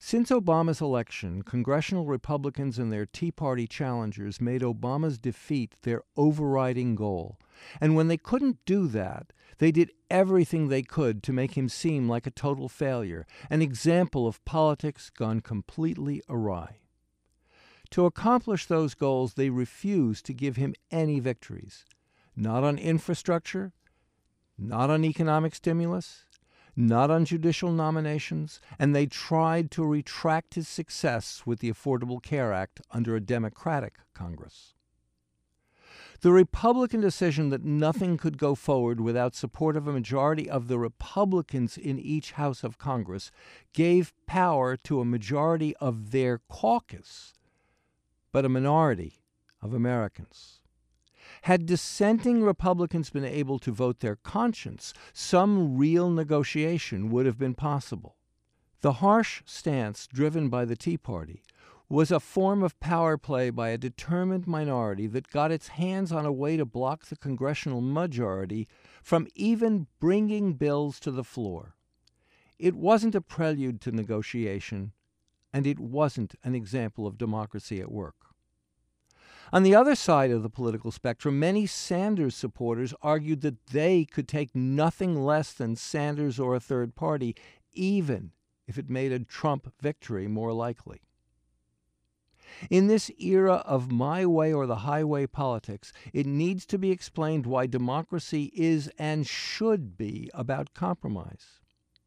Since Obama's election, congressional Republicans and their Tea Party challengers made Obama's defeat their overriding goal. And when they couldn't do that, they did everything they could to make him seem like a total failure, an example of politics gone completely awry. To accomplish those goals, they refused to give him any victories. Not on infrastructure, not on economic stimulus, not on judicial nominations, and they tried to retract his success with the Affordable Care Act under a Democratic Congress. The Republican decision that nothing could go forward without support of a majority of the Republicans in each House of Congress gave power to a majority of their caucus, but a minority of Americans. Had dissenting Republicans been able to vote their conscience, some real negotiation would have been possible. The harsh stance driven by the Tea Party was a form of power play by a determined minority that got its hands on a way to block the congressional majority from even bringing bills to the floor. It wasn't a prelude to negotiation, and it wasn't an example of democracy at work. On the other side of the political spectrum, many Sanders supporters argued that they could take nothing less than Sanders or a third party, even if it made a Trump victory more likely. In this era of my way or the highway politics, it needs to be explained why democracy is and should be about compromise.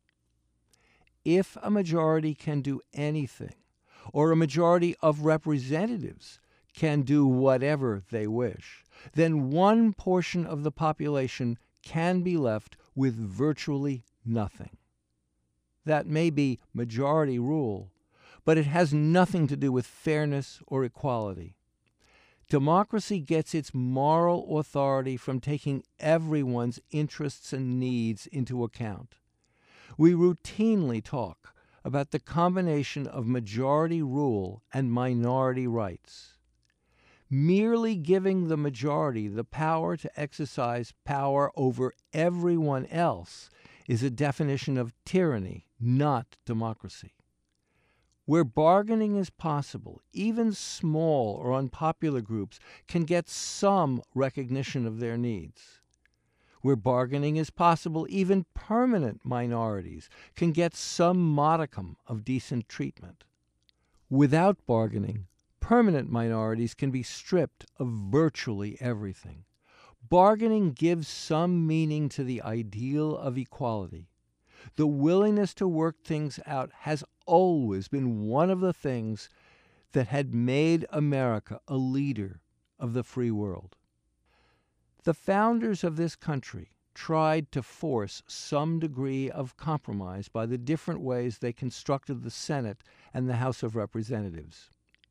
If a majority can do anything, or a majority of representatives can do whatever they wish, then one portion of the population can be left with virtually nothing. That may be majority rule, but it has nothing to do with fairness or equality. Democracy gets its moral authority from taking everyone's interests and needs into account. We routinely talk about the combination of majority rule and minority rights. Merely giving the majority the power to exercise power over everyone else is a definition of tyranny, not democracy. Where bargaining is possible, even small or unpopular groups can get some recognition of their needs. Where bargaining is possible, even permanent minorities can get some modicum of decent treatment. Without bargaining, permanent minorities can be stripped of virtually everything. Bargaining gives some meaning to the ideal of equality. The willingness to work things out has always been one of the things that had made America a leader of the free world. The founders of this country tried to force some degree of compromise by the different ways they constructed the Senate and the House of Representatives.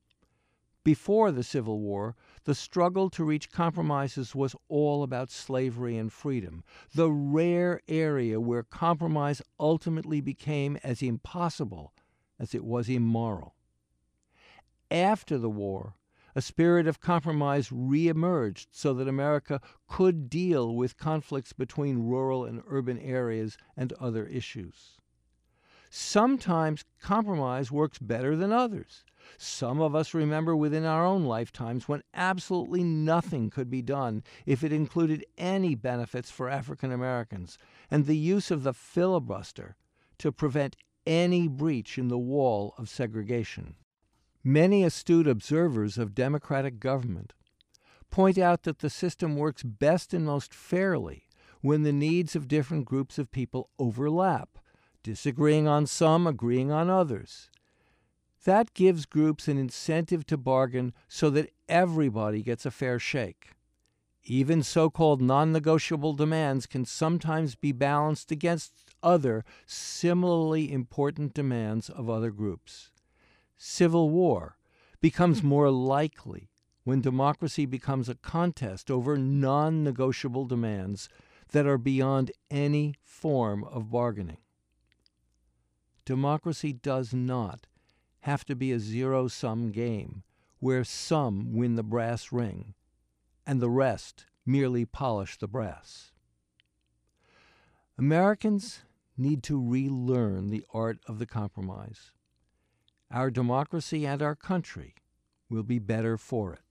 Before the Civil War, the struggle to reach compromises was all about slavery and freedom, the rare area where compromise ultimately became as impossible as it was immoral. After the war, a spirit of compromise reemerged so that America could deal with conflicts between rural and urban areas and other issues. Sometimes compromise works better than others. Some of us remember within our own lifetimes when absolutely nothing could be done if it included any benefits for African Americans, and the use of the filibuster to prevent any breach in the wall of segregation. Many astute observers of democratic government point out that the system works best and most fairly when the needs of different groups of people overlap, disagreeing on some, agreeing on others. That gives groups an incentive to bargain so that everybody gets a fair shake. Even so-called non-negotiable demands can sometimes be balanced against other similarly important demands of other groups. Civil war becomes more likely when democracy becomes a contest over non-negotiable demands that are beyond any form of bargaining. Democracy does not have to be a zero-sum game where some win the brass ring and the rest merely polish the brass. Americans need to relearn the art of the compromise. our democracy and our country will be better for it.